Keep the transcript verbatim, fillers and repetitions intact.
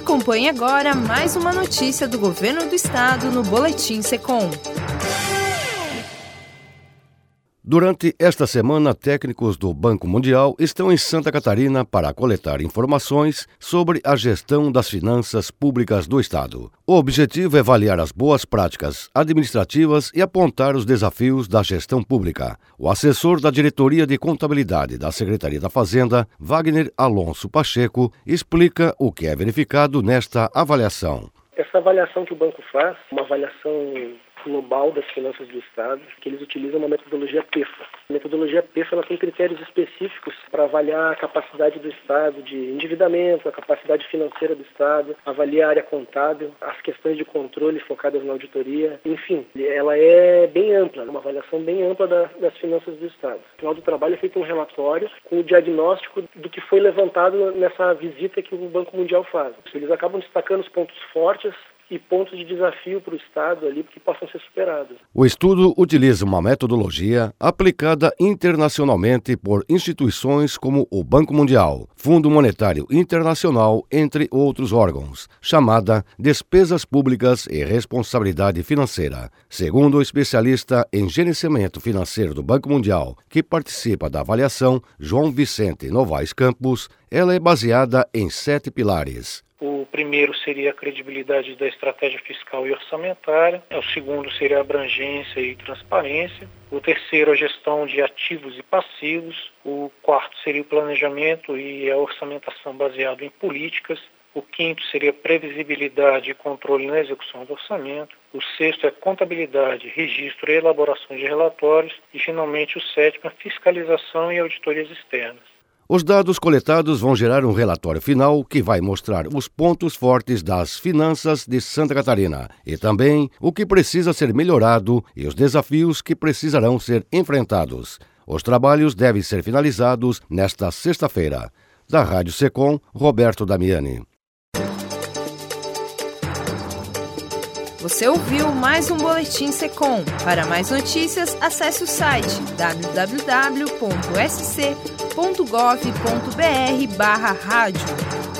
Acompanhe agora mais uma notícia do Governo do Estado no Boletim Secom. Durante esta semana, técnicos do Banco Mundial estão em Santa Catarina para coletar informações sobre a gestão das finanças públicas do Estado. O objetivo é avaliar as boas práticas administrativas e apontar os desafios da gestão pública. O assessor da Diretoria de Contabilidade da Secretaria da Fazenda, Wagner Alonso Pacheco, explica o que é verificado nesta avaliação. Essa avaliação que o banco faz, uma avaliação global das finanças do Estado, que eles utilizam uma metodologia P E F A. A metodologia P E F A ela tem critérios específicos para avaliar a capacidade do Estado de endividamento, a capacidade financeira do Estado, avalia a área contábil, as questões de controle focadas na auditoria, enfim, ela é bem ampla, uma avaliação bem ampla da, das finanças do Estado. No final do trabalho é feito um relatório com o diagnóstico do que foi levantado nessa visita que o Banco Mundial faz. Eles acabam destacando os pontos fortes e pontos de desafio para o Estado ali que possam ser superados. O estudo utiliza uma metodologia aplicada internacionalmente por instituições como o Banco Mundial, Fundo Monetário Internacional, entre outros órgãos, chamada Despesas Públicas e Responsabilidade Financeira. Segundo o especialista em gerenciamento financeiro do Banco Mundial, que participa da avaliação, João Vicente Novaes Campos, ela é baseada em sete pilares. O primeiro seria a credibilidade da estratégia fiscal e orçamentária, o segundo seria a abrangência e transparência, o terceiro a gestão de ativos e passivos, o quarto seria o planejamento e a orçamentação baseado em políticas, o quinto seria a previsibilidade e controle na execução do orçamento, o sexto é contabilidade, registro e elaboração de relatórios e, finalmente, o sétimo é fiscalização e auditorias externas. Os dados coletados vão gerar um relatório final que vai mostrar os pontos fortes das finanças de Santa Catarina e também o que precisa ser melhorado e os desafios que precisarão ser enfrentados. Os trabalhos devem ser finalizados nesta sexta-feira. Da Rádio Secom, Roberto Damiani. Você ouviu mais um Boletim Secom. Para mais notícias, acesse o site w w w ponto s c ponto gov ponto b r barra rádio.